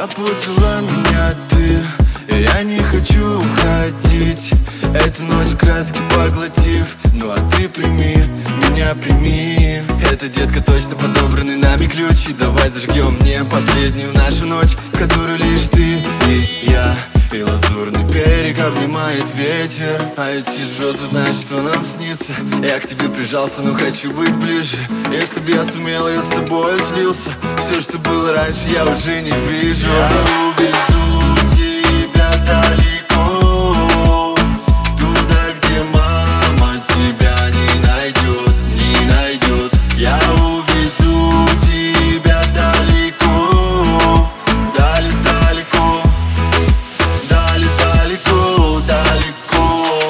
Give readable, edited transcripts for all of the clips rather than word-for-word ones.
Запутала меня ты, и я не хочу уходить. Эту ночь краски поглотив, ну а ты прими, меня прими. Это, детка, точно подобранный нами ключ. И давай зажгем мне последнюю нашу ночь, в которую лишь ты и я. И лазурный берег обнимает ветер, а эти звезды знают, что нам снится. Я к тебе прижался, но хочу быть ближе. Если б я сумел, я с тобой слился. Все, что было раньше, я уже не вижу. Я увезу тебя далеко, туда, где мама тебя не найдет, не найдет. Я увезу тебя далеко, далеко, далеко, далеко.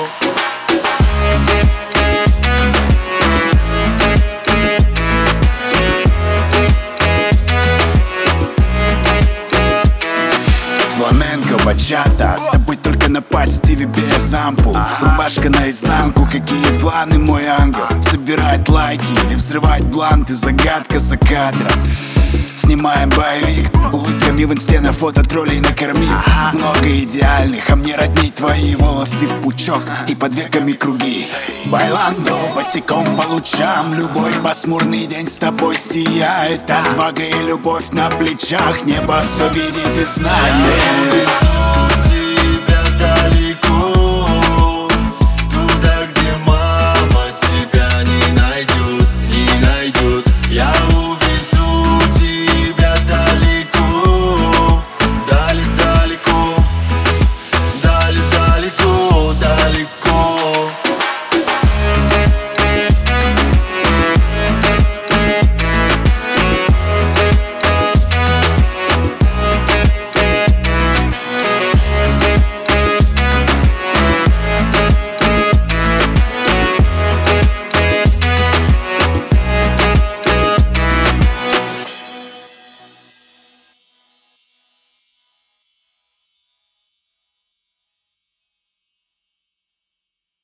Фламенко, бачата, с тобой только на позитиве без ампул. Рубашка наизнанку, какие планы, мой ангел? Собирать лайки или взрывать бланты, загадка за кадром. Снимаем боевик, улыбками в инсте на фото троллей накормив. Много идеальных, а мне родней твои волосы в пучок и под веками круги. Байландо, босиком по лучам, любой пасмурный день с тобой сияет. Отвага и любовь на плечах, небо все видит и знает.